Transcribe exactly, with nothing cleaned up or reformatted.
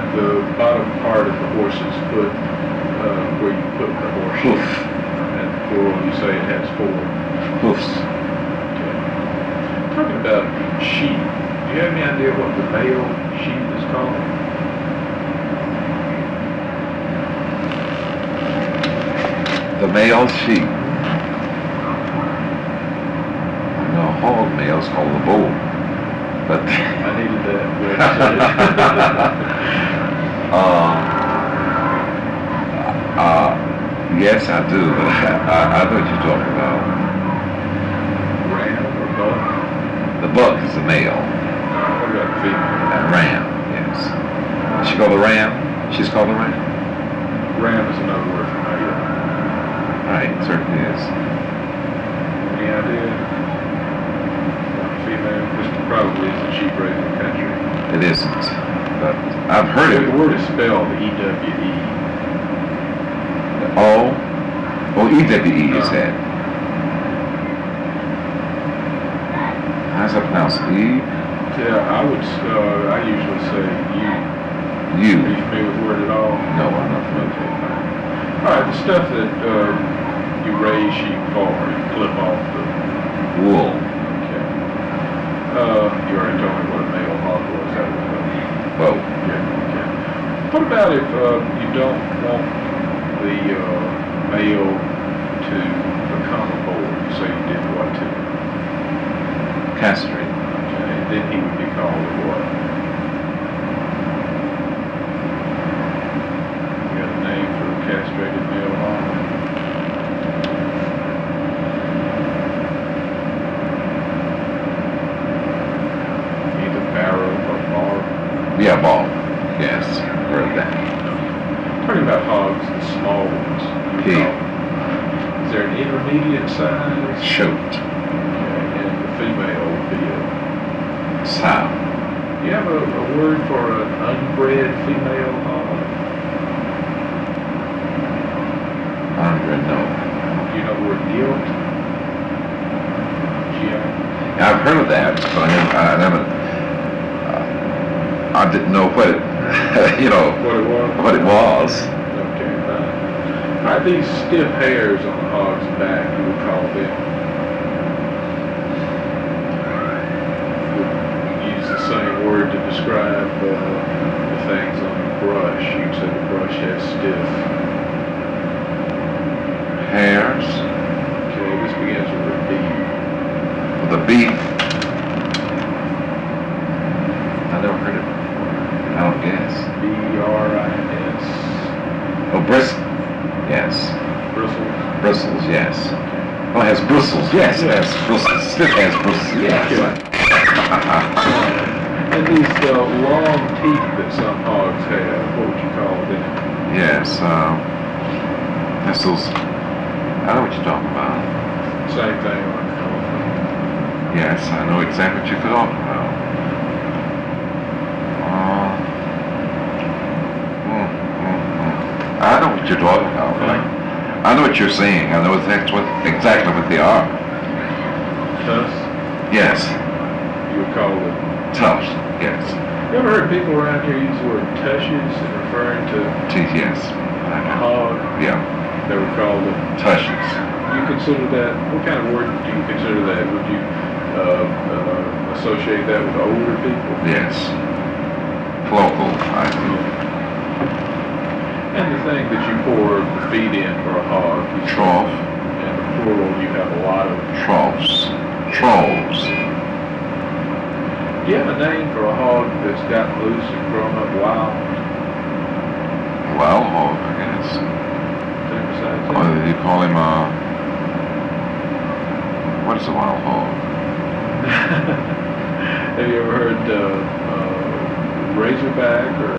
the bottom part of the horse's foot, uh, where you put the horse Hoof. shoe. And plural, you say it has four. Hoofs. Okay. Talking about sheep, do you have any idea what the male sheep is called? The male sheep. No, hog male is called the bull. But I needed that. uh, uh, yes, I do. I, I know what you're talking about. Ram or buck? The buck is the male, Uh, what about female? and ram, yes. She called the ram. She's called the ram. Ram is another word for male. Right, certainly is. Any idea? What female? This probably is the sheep raising country. It isn't, but I've heard The it. word is spelled E W E. O, oh, E W E is Uh. that. How's that pronounced? E, Yeah, I would, uh, I usually say you. Are U. you familiar with the word at all? No, I'm not familiar. Okay, fine. All right, the stuff that um, you raise sheep for, you clip off the, Wool. okay. Uh, you already told me what a male hog was, that was a, Well, yeah, okay. What about if uh, you don't want the uh, male to become a bull? So you did what to him? castrate. Okay, then he would be called a what? You got a name for a castrated male hog? Either barrow or bar. Yeah, ball. Yes, heard that. Talking about hogs, the small ones. You Pig. call them. Is there an intermediate size? Shoot. Okay, and the female would be a. Sow. Do you have a, a word for an unbred female hog? Hundred, no. Do you know the word gilt? G I. Yeah, I've heard of that, but I never, I never, uh, I didn't know what it, you know, What it was? what it was. Okay, fine. All right, these stiff hairs on the hog's back, you would call them. Would use the same word to describe uh, the things on the brush. You'd say the brush has stiff. Hairs. Okay, this begins with a B. With a B. I never heard it. I don't guess. B R I S. Oh, bristle. Yes. Bristles. Bristles, yes. Oh, it has bristles. Yes, it has bristles. Stiff has bristles. Yes. And these uh, long teeth that some hogs have, what would you call them? Yes. Um, that's those. I know what you're talking about. Same thing on an elephant. Yes, I know exactly what you're talking about. Uh, mm, mm, mm. I know what you're talking about. Right? I know what you're saying. I know exactly what exactly what they are. Tusk, Yes, you would call them. tough. Yes, You ever heard people around here use the word tushes in referring to teeth. Yes. a hog? Yeah, They would call them. tushes. Do you consider that, what kind of word do you consider that? Would you uh, uh, associate that with older people? Yes, colloquial. I think. And the thing that you pour the feed in for a hog, you Trough. in the plural, you have a lot of. Troughs. Trolls. Do you have a name for a hog that's gotten loose and grown up wild? Wild hog, I guess. Anything besides What that? do you call him? Uh, what is a wild hog? Have you ever heard uh, uh, razorback or